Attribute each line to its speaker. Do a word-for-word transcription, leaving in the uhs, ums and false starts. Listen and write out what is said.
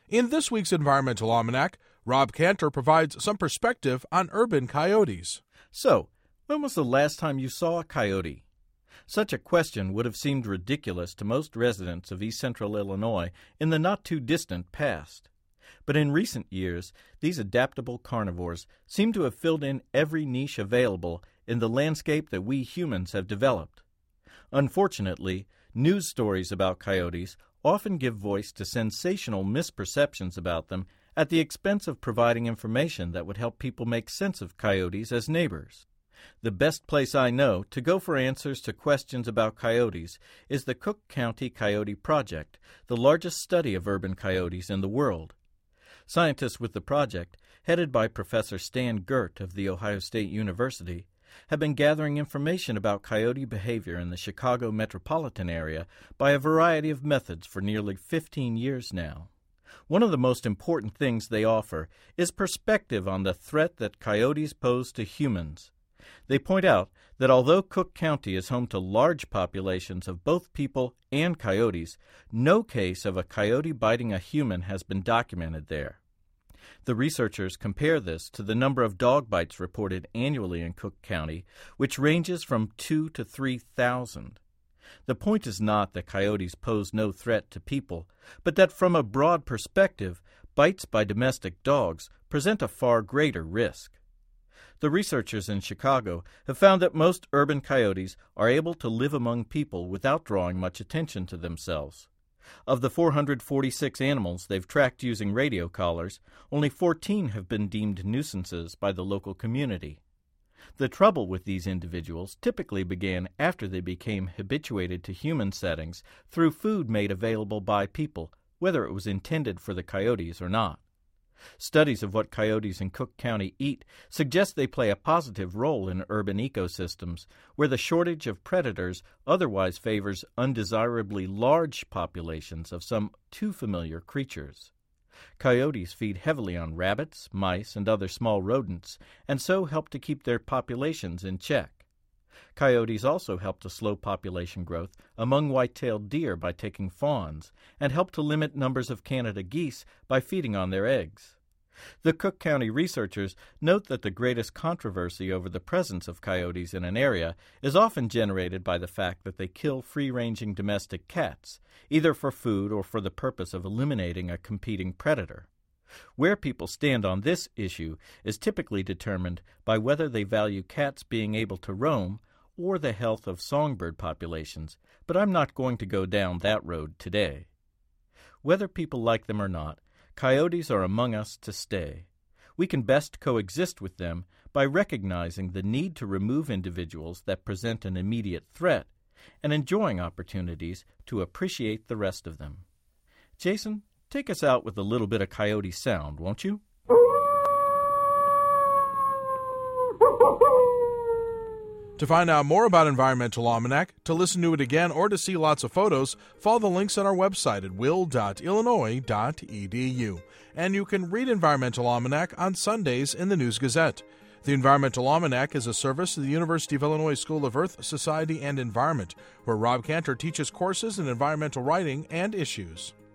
Speaker 1: In this week's Environmental Almanac, Rob Cantor provides some perspective on urban coyotes.
Speaker 2: So, when was the last time you saw a coyote? Such a question would have seemed ridiculous to most residents of East Central Illinois in the not-too-distant past. But in recent years, these adaptable carnivores seem to have filled in every niche available in the landscape that we humans have developed. Unfortunately, news stories about coyotes often give voice to sensational misperceptions about them at the expense of providing information that would help people make sense of coyotes as neighbors. The best place I know to go for answers to questions about coyotes is the Cook County Coyote Project, the largest study of urban coyotes in the world. Scientists with the project, headed by Professor Stan Gert of The Ohio State University, have been gathering information about coyote behavior in the Chicago metropolitan area by a variety of methods for nearly fifteen years now. One of the most important things they offer is perspective on the threat that coyotes pose to humans. They point out that although Cook County is home to large populations of both people and coyotes, no case of a coyote biting a human has been documented there. The researchers compare this to the number of dog bites reported annually in Cook County, which ranges from two to three thousand. The point is not that coyotes pose no threat to people, but that from a broad perspective, bites by domestic dogs present a far greater risk. The researchers in Chicago have found that most urban coyotes are able to live among people without drawing much attention to themselves. Of the four hundred forty-six animals they've tracked using radio collars, only fourteen have been deemed nuisances by the local community. The trouble with these individuals typically began after they became habituated to human settings through food made available by people, whether it was intended for the coyotes or not. Studies of what coyotes in Cook County eat suggest they play a positive role in urban ecosystems, where the shortage of predators otherwise favors undesirably large populations of some too familiar creatures. Coyotes feed heavily on rabbits, mice, and other small rodents, and so help to keep their populations in check. Coyotes also help to slow population growth among white-tailed deer by taking fawns, and help to limit numbers of Canada geese by feeding on their eggs. The Cook County researchers note that the greatest controversy over the presence of coyotes in an area is often generated by the fact that they kill free-ranging domestic cats, either for food or for the purpose of eliminating a competing predator. Where people stand on this issue is typically determined by whether they value cats being able to roam or the health of songbird populations, but I'm not going to go down that road today. Whether people like them or not, coyotes are among us to stay. We can best coexist with them by recognizing the need to remove individuals that present an immediate threat and enjoying opportunities to appreciate the rest of them. Jason, take us out with a little bit of coyote sound, won't you?
Speaker 1: To find out more about Environmental Almanac, to listen to it again, or to see lots of photos, follow the links on our website at will dot illinois dot e d u. And you can read Environmental Almanac on Sundays in the News Gazette. The Environmental Almanac is a service of the University of Illinois School of Earth, Society, and Environment, where Rob Cantor teaches courses in environmental writing and issues.